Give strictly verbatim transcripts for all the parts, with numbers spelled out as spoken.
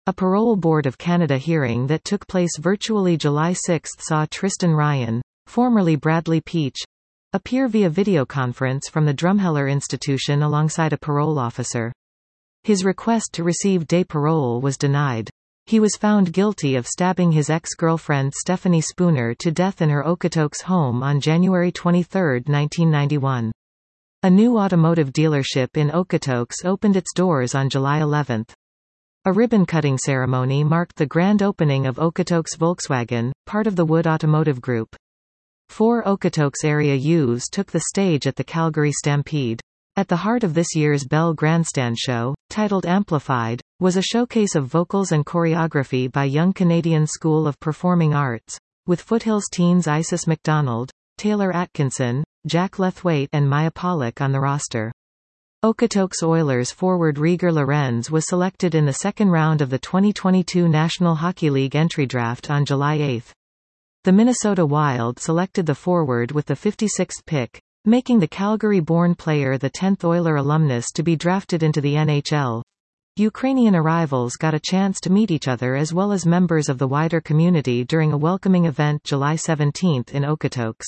A Parole Board of Canada hearing that took place virtually July sixth saw Tristan Ryan, formerly Bradley Peach, appear via videoconference from the Drumheller Institution alongside a parole officer. His request to receive day parole was denied. He was found guilty of stabbing his ex-girlfriend Stephanie Spooner to death in her Okotoks home on January twenty-third, nineteen ninety-one. A new automotive dealership in Okotoks opened its doors on July eleventh. A ribbon-cutting ceremony marked the grand opening of Okotoks Volkswagen, part of the Wood Automotive Group. Four Okotoks area youths took the stage at the Calgary Stampede. At the heart of this year's Bell Grandstand show, titled Amplified, was a showcase of vocals and choreography by Young Canadian School of Performing Arts, with Foothills teens Isis McDonald, Taylor Atkinson, Jack Lethwaite and Maya Pollock on the roster. Okotoks Oilers forward Rieger Lorenz was selected in the second round of the twenty twenty-two National Hockey League entry draft on July eighth. The Minnesota Wild selected the forward with the fifty-sixth pick, making the Calgary-born player the tenth Oiler alumnus to be drafted into the N H L. Ukrainian arrivals got a chance to meet each other as well as members of the wider community during a welcoming event July seventeenth in Okotoks.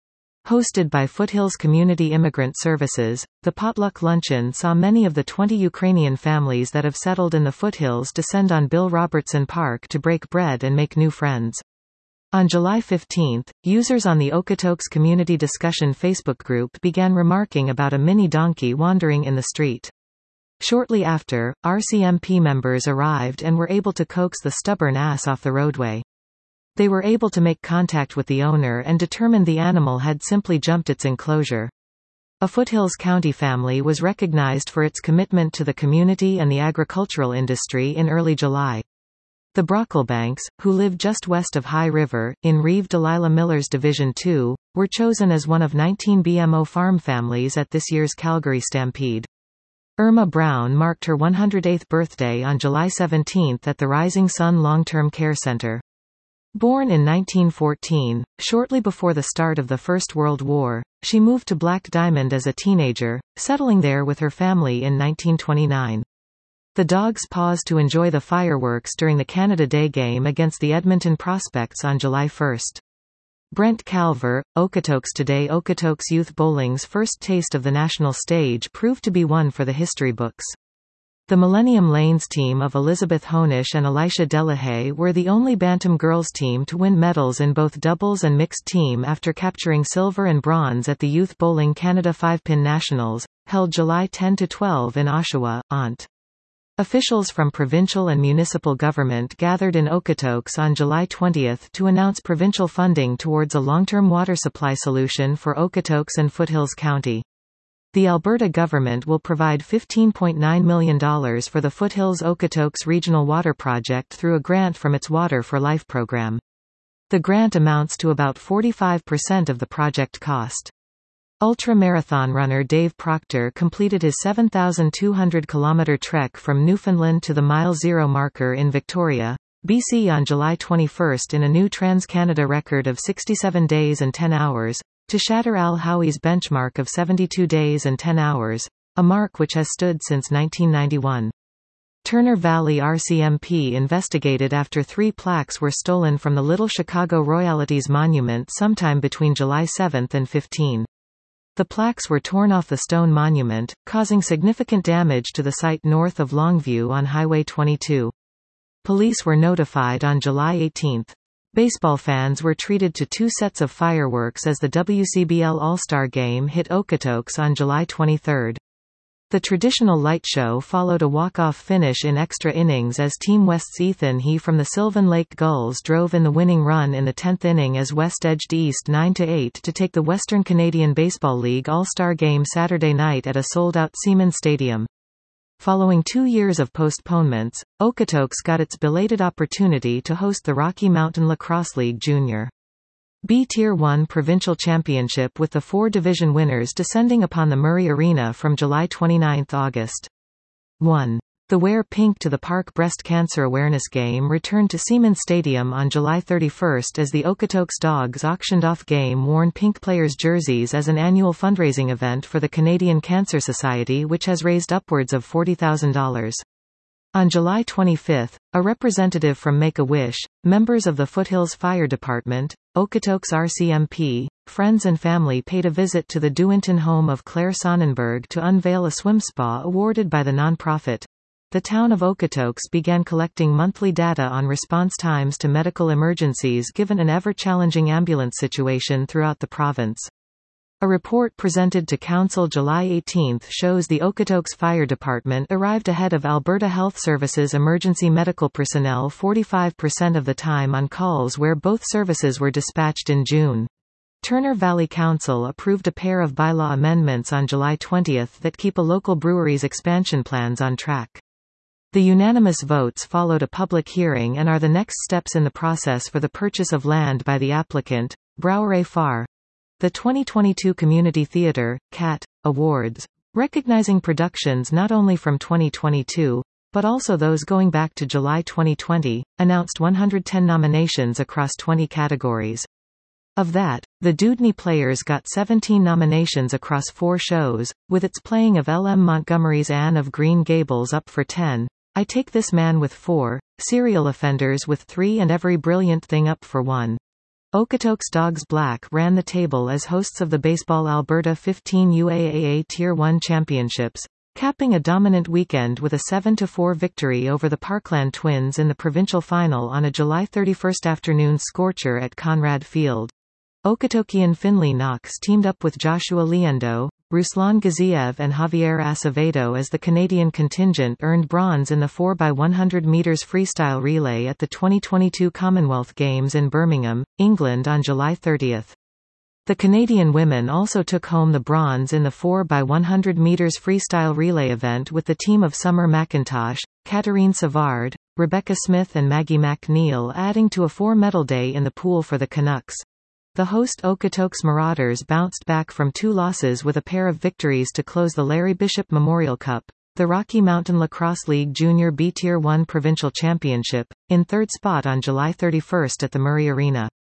Hosted by Foothills Community Immigrant Services, the potluck luncheon saw many of the twenty Ukrainian families that have settled in the foothills descend on Bill Robertson Park to break bread and make new friends. On July fifteenth, users on the Okotoks Community Discussion Facebook group began remarking about a mini donkey wandering in the street. Shortly after, R C M P members arrived and were able to coax the stubborn ass off the roadway. They were able to make contact with the owner and determined the animal had simply jumped its enclosure. A Foothills County family was recognized for its commitment to the community and the agricultural industry in early July. The Brocklebanks, who live just west of High River, in Reeve Delilah Miller's Division two, were chosen as one of nineteen B M O farm families at this year's Calgary Stampede. Irma Brown marked her one hundred eighth birthday on July seventeenth at the Rising Sun Long-Term Care Center. Born in nineteen fourteen, shortly before the start of the First World War, she moved to Black Diamond as a teenager, settling there with her family in nineteen twenty-nine. The Dogs paused to enjoy the fireworks during the Canada Day game against the Edmonton Prospects on July first. Brent Calver, Okotoks Today Okotoks Youth Bowling's first taste of the national stage proved to be one for the history books. The Millennium Lanes team of Elizabeth Honish and Elisha Delahaye were the only Bantam girls team to win medals in both doubles and mixed team after capturing silver and bronze at the Youth Bowling Canada five-pin Nationals, held July tenth to twelfth in Oshawa, Ont. Officials from provincial and municipal government gathered in Okotoks on July twentieth to announce provincial funding towards a long-term water supply solution for Okotoks and Foothills County. The Alberta government will provide fifteen point nine million dollars for the Foothills Okotoks Regional Water Project through a grant from its Water for Life program. The grant amounts to about forty-five percent of the project cost. Ultra-marathon runner Dave Proctor completed his seven thousand two hundred kilometer trek from Newfoundland to the Mile Zero marker in Victoria, B C on July twenty-first in a new Trans-Canada record of sixty-seven days and ten hours, to shatter Al Howie's benchmark of seventy-two days and ten hours, a mark which has stood since nineteen ninety-one. Turner Valley R C M P investigated after three plaques were stolen from the Little Chicago Royalties Monument sometime between July seventh and fifteenth. The plaques were torn off the stone monument, causing significant damage to the site north of Longview on Highway twenty-two. Police were notified on July eighteenth. Baseball fans were treated to two sets of fireworks as the W C B L All-Star Game hit Okotoks on July twenty-third. The traditional light show followed a walk-off finish in extra innings as Team West's Ethan He from the Sylvan Lake Gulls drove in the winning run in the tenth inning as West edged East nine to eight to take the Western Canadian Baseball League All-Star Game Saturday night at a sold-out Siemens Stadium. Following two years of postponements, Okotoks got its belated opportunity to host the Rocky Mountain Lacrosse League Junior B Tier one Provincial Championship with the four division winners descending upon the Murray Arena from July twenty-ninth to August first. The Wear Pink to the Park Breast Cancer Awareness Game returned to Siemens Stadium on July thirty-first as the Okotoks Dogs auctioned off game-worn pink players' jerseys as an annual fundraising event for the Canadian Cancer Society, which has raised upwards of forty thousand dollars. On July twenty-fifth, a representative from Make-A-Wish, members of the Foothills Fire Department, Okotoks R C M P, friends and family paid a visit to the Dewinton home of Claire Sonnenberg to unveil a swim spa awarded by the nonprofit. The town of Okotoks began collecting monthly data on response times to medical emergencies given an ever-challenging ambulance situation throughout the province. A report presented to Council July eighteenth shows the Okotoks Fire Department arrived ahead of Alberta Health Services emergency medical personnel forty-five percent of the time on calls where both services were dispatched in June. Turner Valley Council approved a pair of bylaw amendments on July twentieth that keep a local brewery's expansion plans on track. The unanimous votes followed a public hearing and are the next steps in the process for the purchase of land by the applicant, Brouwerij Far. The twenty twenty-two Community Theatre, C A T, Awards, recognizing productions not only from twenty twenty-two, but also those going back to July twenty twenty, announced one hundred ten nominations across twenty categories. Of that, the Dewdney Players got seventeen nominations across four shows, with its playing of L M Montgomery's Anne of Green Gables up for ten, I Take This Man with four, Serial Offenders with three and Every Brilliant Thing up for one. Okotoks Dogs Black ran the table as hosts of the Baseball Alberta fifteen U A A A Tier one Championships, capping a dominant weekend with a seven to four victory over the Parkland Twins in the provincial final on a July thirty-first afternoon scorcher at Conrad Field. Okotokian Finley Knox teamed up with Joshua Liendo, Ruslan Gaziev and Javier Acevedo as the Canadian contingent earned bronze in the four by one hundred meters freestyle relay at the twenty twenty-two Commonwealth Games in Birmingham, England on July thirtieth. The Canadian women also took home the bronze in the four by one hundred meters freestyle relay event with the team of Summer McIntosh, Katarine Savard, Rebecca Smith and Maggie McNeil adding to a four-medal day in the pool for the Canucks. The host Okotoks Marauders bounced back from two losses with a pair of victories to close the Larry Bishop Memorial Cup, the Rocky Mountain Lacrosse League Junior B Tier one Provincial Championship, in third spot on July thirty-first at the Murray Arena.